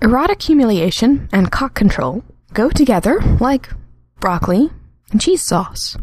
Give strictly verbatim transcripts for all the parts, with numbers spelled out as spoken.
Erotic humiliation and cock control go together like broccoli and cheese sauce.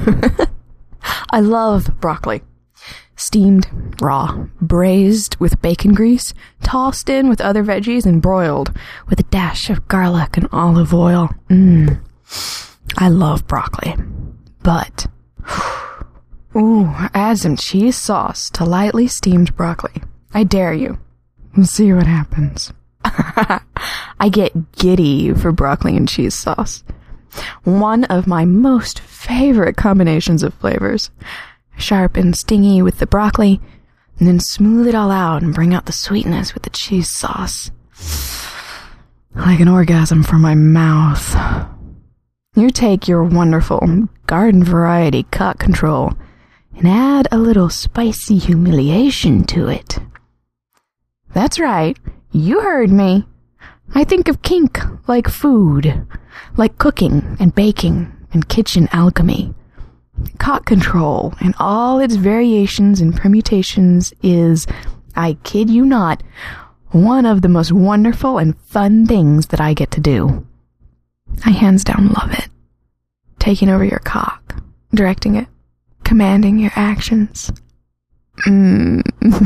I love broccoli. Steamed, raw, braised with bacon grease, tossed in with other veggies, and broiled with a dash of garlic and olive oil. Mmm. I love broccoli. But, ooh, add some cheese sauce to lightly steamed broccoli. I dare you. See what happens. I get giddy for broccoli and cheese sauce. One of my most favorite combinations of flavors. Sharp and stingy with the broccoli, and then smooth it all out and bring out the sweetness with the cheese sauce. Like an orgasm from my mouth. You take your wonderful garden variety cock control and add a little spicy humiliation to it. That's right, you heard me. I think of kink like food, like cooking and baking and kitchen alchemy. Cock control and all its variations and permutations is, I kid you not, one of the most wonderful and fun things that I get to do. I hands down love it. Taking over your cock, directing it, commanding your actions. Mm.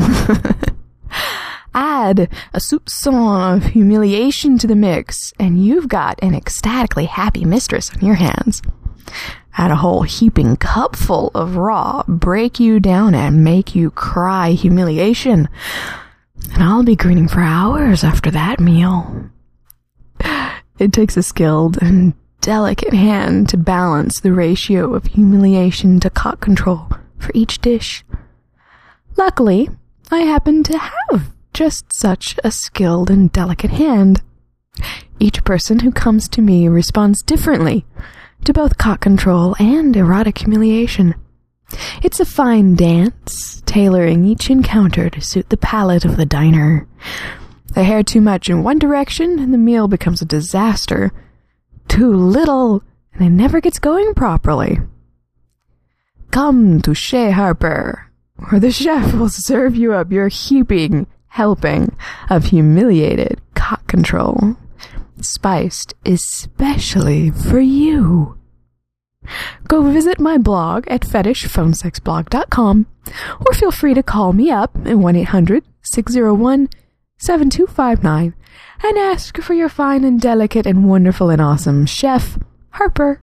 Add a soupçon of humiliation to the mix, and you've got an ecstatically happy mistress on your hands. Add a whole heaping cupful of raw, break you down and make you cry humiliation, and I'll be grinning for hours after that meal. It takes a skilled and delicate hand to balance the ratio of humiliation to cock control for each dish. Luckily, I happen to have just such a skilled and delicate hand. Each person who comes to me responds differently to both cock control and erotic humiliation. It's a fine dance, tailoring each encounter to suit the palate of the diner. A hair too much in one direction, and the meal becomes a disaster. Too little, and it never gets going properly. Come to Chez Harper, where the chef will serve you up your heaping helping of humiliated cock control, spiced especially for you. Go visit my blog at fetish phone sex blog dot com, or feel free to call me up at one eight hundred, six oh one, seven two five nine and ask for your fine and delicate and wonderful and awesome chef, Harper.